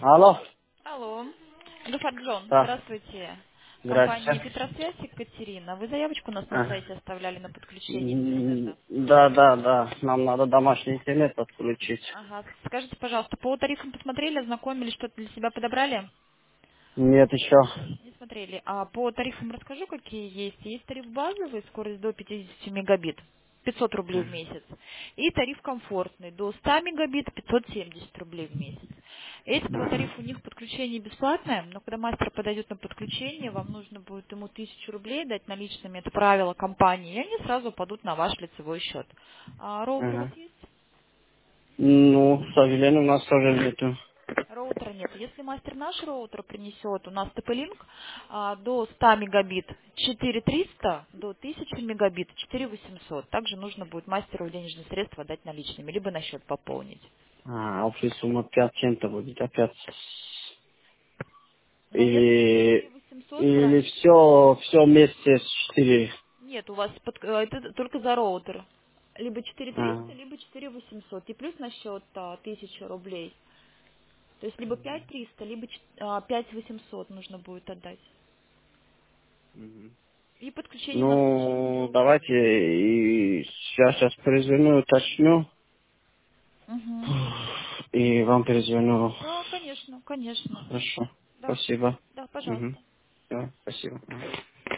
Алло. Алло. Гафарджон, Да. здравствуйте. Компания Здрасте. Петросвязь, Екатерина. Вы заявочку у нас на А. сайте оставляли на подключение интернета. Да, да, да. Нам надо домашний интернет подключить. Ага. Скажите, пожалуйста, по тарифам посмотрели, ознакомились, что-то для себя подобрали? Нет еще. Не смотрели. А по тарифам расскажу, какие есть. Есть тариф базовый, скорость до 50 мегабит, 500 рублей в месяц. И тариф комфортный, до 100 мегабит, 570 рублей в месяц. Эти два тарифа у них подключение бесплатное, но когда мастер подойдет на подключение, вам нужно будет ему 1000 рублей дать наличными, это правило компании, и они сразу падут на ваш лицевой счет. А роутер у вас Ага. есть? Ну, к сожалению, у нас тоже нету. Роутера нет. Если мастер наш роутер принесет, у нас TP-Link до 100 мегабит 4300, до 1000 мегабит 4800. Также нужно будет мастеру денежные средства дать наличными, либо на счет пополнить. Общая сумма 5 центов будет опять. Но если Или, 4800 или брать, все вместе с 4. нет, у вас это только за роутер. Либо А. 4300, либо 4800. И плюс на счет 1000 рублей. То есть либо 5300, либо 5800 нужно будет отдать. И подключение у нас очень Ну, легкое. давайте и сейчас перезвоню, уточню. Угу. И вам перезвоню. Да, конечно, конечно. Хорошо. Да, Спасибо. да, Угу. пожалуйста. Да, спасибо.